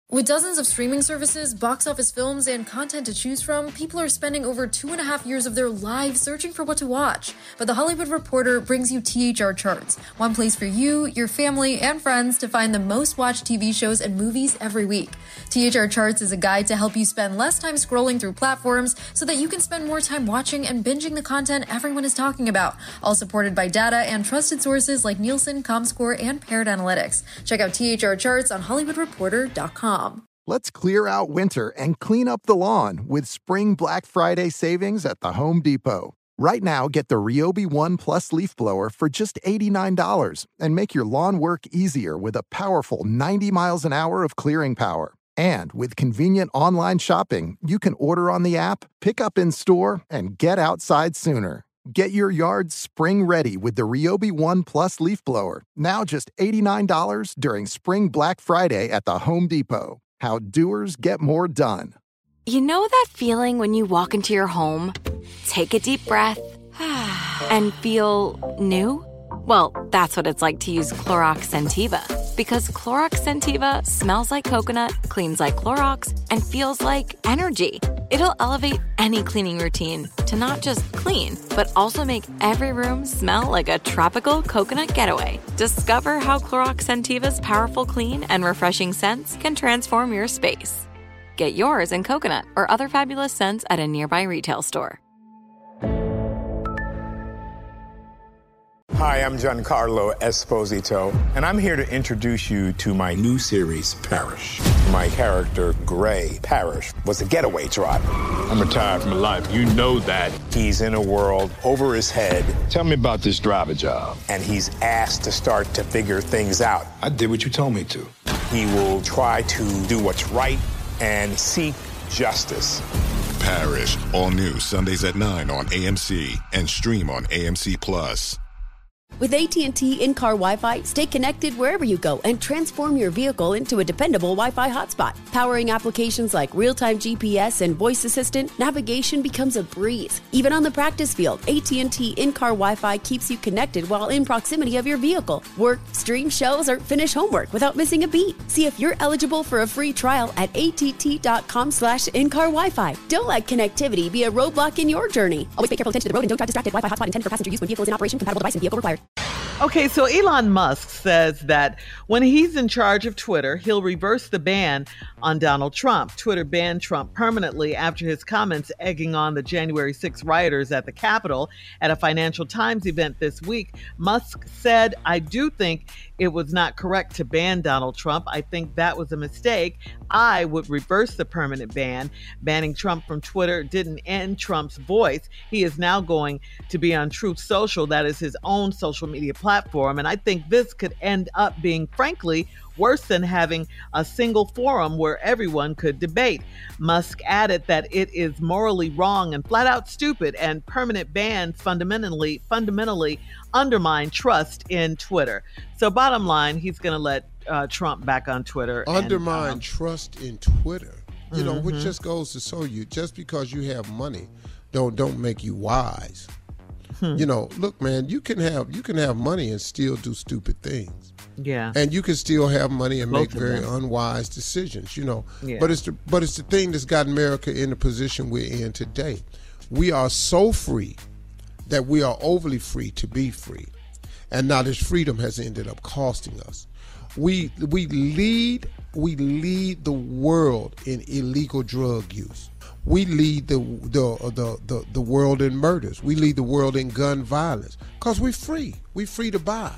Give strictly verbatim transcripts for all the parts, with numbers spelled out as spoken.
With dozens of streaming services, box office films, and content to choose from, people are spending over two and a half years of their lives searching for what to watch. But The Hollywood Reporter brings you T H R Charts, one place for you, your family, and friends to find the most watched T V shows and movies every week. T H R Charts is a guide to help you spend less time scrolling through platforms so that you can spend more time watching and binging the content everyone is talking about, all supported by data and trusted sources like Nielsen, Comscore, and Paired Analytics. Check out T H R Charts on Hollywood Reporter dot com. Let's clear out winter and clean up the lawn with Spring Black Friday savings at the Home Depot. Right now, get the Ryobi One Plus leaf blower for just eighty-nine dollars and make your lawn work easier with a powerful ninety miles an hour of clearing power. And with convenient online shopping, you can order on the app, pick up in store, and get outside sooner. Get your yard spring ready with the Ryobi One Plus leaf blower, now just eighty-nine dollars during Spring Black Friday at the Home Depot. How doers get more done. You know that feeling when you walk into your home, take a deep breath, and feel new? Well, that's what it's like to use Clorox Scentiva. Because Clorox Scentiva smells like coconut, cleans like Clorox, and feels like energy. It'll elevate any cleaning routine to not just clean, but also make every room smell like a tropical coconut getaway. Discover how Clorox Scentiva's powerful clean and refreshing scents can transform your space. Get yours in coconut or other fabulous scents at a nearby retail store. Hi, I'm Giancarlo Esposito, and I'm here to introduce you to my new series, Parrish. My character, Gray Parrish, was a getaway driver. I'm retired from life. You know that. He's in a world over his head. Tell me about this driver job. And he's asked to start to figure things out. I did what you told me to. He will try to do what's right and seek justice. Parrish, all new Sundays at nine on A M C and stream on A M C Plus. With A T and T in-car Wi-Fi, stay connected wherever you go and transform your vehicle into a dependable Wi-Fi hotspot. Powering applications like real-time G P S and voice assistant, navigation becomes a breeze. Even on the practice field, A T and T in-car Wi-Fi keeps you connected while in proximity of your vehicle. Work, stream shows, or finish homework without missing a beat. See if you're eligible for a free trial at att.com slash in-car Wi-Fi. Don't let connectivity be a roadblock in your journey. Always pay careful attention to the road and don't drive distracted. Wi-Fi hotspot intended for passenger use when vehicle is in operation. Compatible device and vehicle required. Okay, so Elon Musk says that when he's in charge of Twitter, he'll reverse the ban on Donald Trump. Twitter banned Trump permanently after his comments egging on the January sixth rioters at the Capitol. At a Financial Times event this week, Musk said, "I do think it was not correct to ban Donald Trump. I think that was a mistake. I would reverse the permanent ban. Banning Trump from Twitter didn't end Trump's voice. He is now going to be on Truth Social. That is his own social media platform. And I think this could end up being, frankly, worse than having a single forum where everyone could debate." Musk added that it is morally wrong and flat out stupid, and permanent bans fundamentally, fundamentally undermine trust in Twitter. So bottom line, he's going to let uh, Trump back on Twitter. Undermine and, um, trust in Twitter. You know, mm-hmm. which just goes to show you, just because you have money don't don't make you wise. Hmm. You know, look, man, you can have you can have money and still do stupid things. Yeah. And you can still have money and Both make of very them. unwise decisions, you know. Yeah. But it's the but it's the thing that's got America in the position we're in today. We are so free that we are overly free to be free. And now this freedom has ended up costing us. We we lead we lead the world in illegal drug use. We lead the the the the, the world in murders. We lead the world in gun violence because we're free. We're free to buy.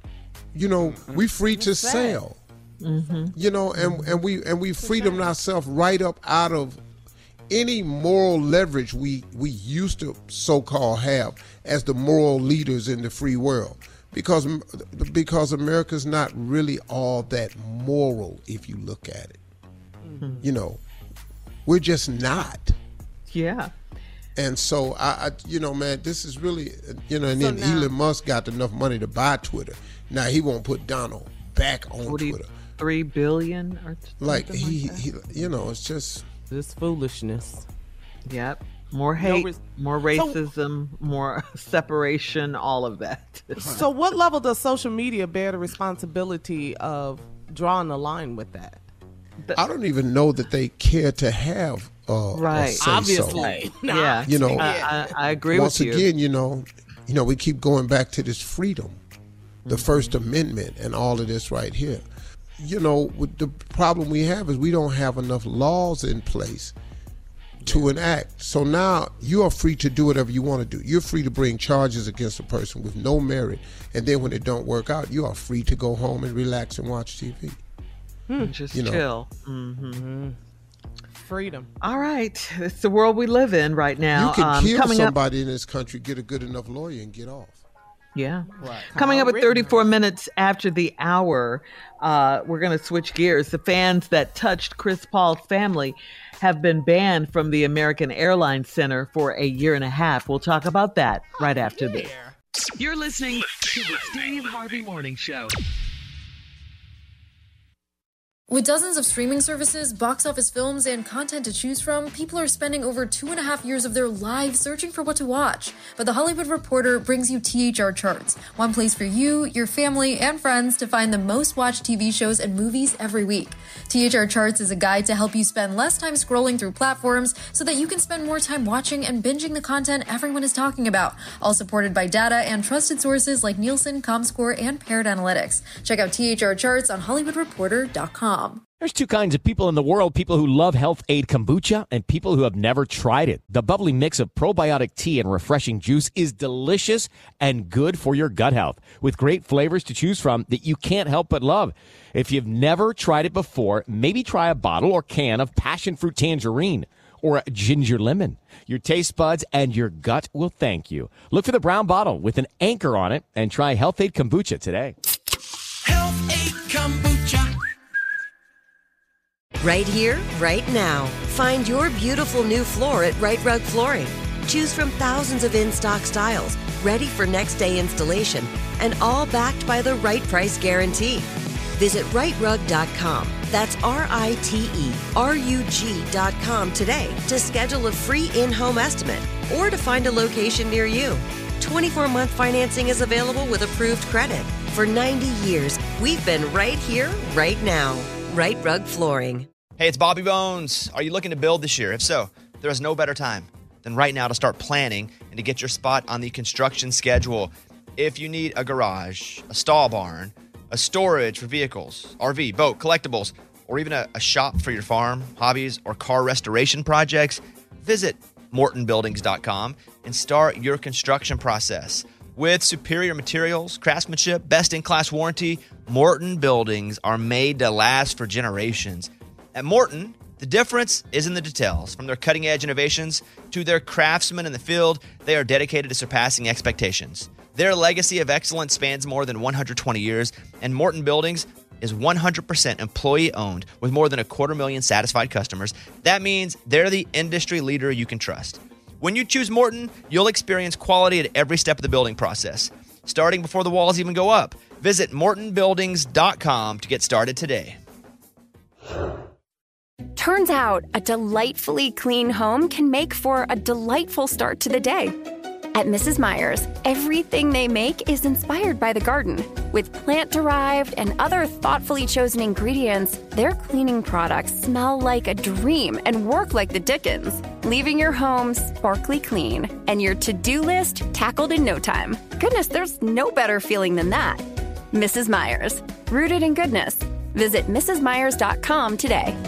You know, we free to sell. Mm-hmm. You know, and, and we and we freedom ourselves right up out of any moral leverage we we used to so-called have as the moral leaders in the free world. Because because America's not really all that moral if you look at it. Mm-hmm. You know, we're just not. Yeah. And so, I, I, you know, man, this is really, you know, and So then now- Elon Musk got enough money to buy Twitter. Now he won't put Donald back on Twitter. Three billion or Like something he, like he, you know, it's just this foolishness. Yep. More hate, res- more racism, more separation, all of that. So what level does social media bear the responsibility of drawing the line with that? I don't even know that they care to have uh, right. say Obviously, so. yeah. You know, I, I, I agree once with you. Once again, you know, you know, we keep going back to this freedom, the mm-hmm. First Amendment, and all of this right here. You know, with the problem we have is we don't have enough laws in place to enact. So now you are free to do whatever you want to do. You're free to bring charges against a person with no merit, and then when it don't work out, you are free to go home and relax and watch T V. Hmm. Just you know. chill. Mm-hmm. Freedom. All right. It's the world we live in right now. You can um, kill somebody up... in this country, get a good enough lawyer, and get off. Yeah. Right. Coming up at thirty-four minutes after the hour, uh, we're going to switch gears. The fans that touched Chris Paul's family have been banned from the American Airlines Center for a year and a half. We'll talk about that right after yeah. this. You're listening to the Steve Harvey Morning Show. With dozens of streaming services, box office films, and content to choose from, people are spending over two and a half years of their lives searching for what to watch. But The Hollywood Reporter brings you T H R Charts, one place for you, your family, and friends to find the most watched T V shows and movies every week. T H R Charts is a guide to help you spend less time scrolling through platforms so that you can spend more time watching and binging the content everyone is talking about, all supported by data and trusted sources like Nielsen, ComScore, and Paired Analytics. Check out T H R Charts on Hollywood Reporter dot com. There's two kinds of people in the world, people who love Health Aid Kombucha and people who have never tried it. The bubbly mix of probiotic tea and refreshing juice is delicious and good for your gut health, with great flavors to choose from that you can't help but love. If you've never tried it before, maybe try a bottle or can of passion fruit tangerine or ginger lemon. Your taste buds and your gut will thank you. Look for the brown bottle with an anchor on it and try Health Aid Kombucha today. Health Aid Kombucha. Right here, right now. Find your beautiful new floor at Right Rug Flooring. Choose from thousands of in-stock styles, ready for next day installation, and all backed by the right price guarantee. Visit right rug dot com. That's R I T E R U G dot com today to schedule a free in-home estimate or to find a location near you. twenty-four month financing is available with approved credit. For ninety years, we've been right here, right now. Right Rug Flooring. Hey, it's Bobby Bones. Are you looking to build this year? If so, there is no better time than right now to start planning and to get your spot on the construction schedule. If you need a garage, a stall barn, a storage for vehicles, R V, boat, collectibles, or even a, a shop for your farm, hobbies, or car restoration projects, visit Morton Buildings dot com and start your construction process. With superior materials, craftsmanship, best-in-class warranty, Morton Buildings are made to last for generations. At Morton, the difference is in the details. From their cutting-edge innovations to their craftsmen in the field, they are dedicated to surpassing expectations. Their legacy of excellence spans more than one hundred twenty years, and Morton Buildings is one hundred percent employee-owned with more than a quarter million satisfied customers. That means they're the industry leader you can trust. When you choose Morton, you'll experience quality at every step of the building process, starting before the walls even go up. Visit Morton Buildings dot com to get started today. Turns out a delightfully clean home can make for a delightful start to the day. At Missus Meyer's, everything they make is inspired by the garden. With plant-derived and other thoughtfully chosen ingredients, their cleaning products smell like a dream and work like the Dickens, leaving your home sparkly clean and your to-do list tackled in no time. Goodness, there's no better feeling than that. Missus Meyer's, rooted in goodness. Visit Missus Meyers dot com today.